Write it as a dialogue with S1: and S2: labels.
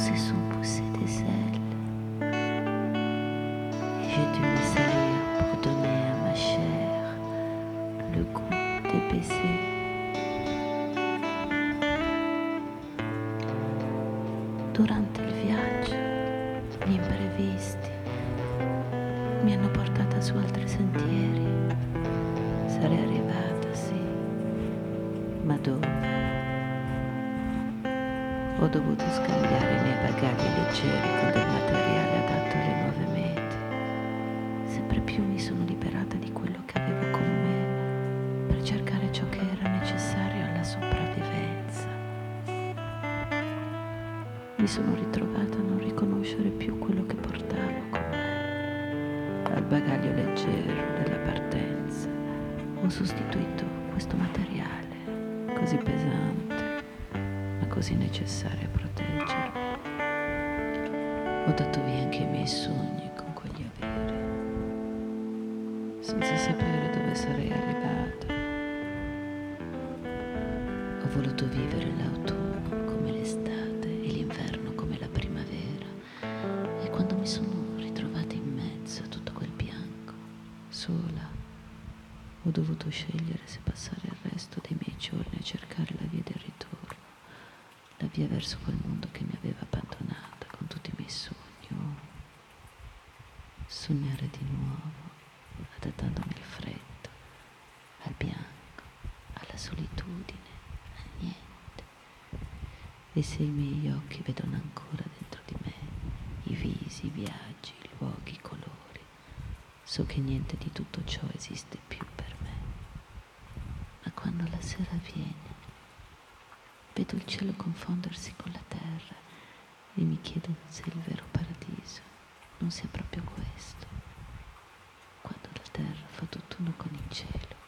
S1: se sont poussées des ailes. Et j'ai dû me salir pour donner à ma chair le goût des baisers. Durante il viaggio, gli imprevisti mi hanno portata su altri sentieri. Sarei arrivata, sì, ma dove? Ho dovuto scambiare i miei bagagli leggeri con del materiale adatto alle nuove mete. Sempre più mi sono liberata di quello che avevo con me per cercare ciò che era necessario alla sopravvivenza. Mi sono ritrovata a non riconoscere più quello che portavo con me. Al bagaglio leggero della partenza ho sostituito questo materiale così pesante ma così necessario a proteggermi. Ho dato via anche i miei sogni con quegli averi, senza sapere dove sarei arrivata. Ho voluto vivere l'autunno come l'estate e l'inverno come la primavera, e quando mi sono ritrovata in mezzo a tutto quel bianco, sola, ho dovuto scegliere se passare il resto dei miei giorni a cercare la via del ritorno, la via verso quel mondo che mi aveva abbandonata con tutti i miei sogni, o sognare di nuovo, adattandomi al freddo, al bianco, alla solitudine, a niente. E se i miei occhi vedono ancora dentro di me i visi, i viaggi, i luoghi, i colori, so che niente di tutto ciò esiste più per me. Ma quando la sera viene, vedo il cielo confondersi con la terra e mi chiedo se il vero paradiso non sia proprio questo, quando la terra fa tutt'uno con il cielo.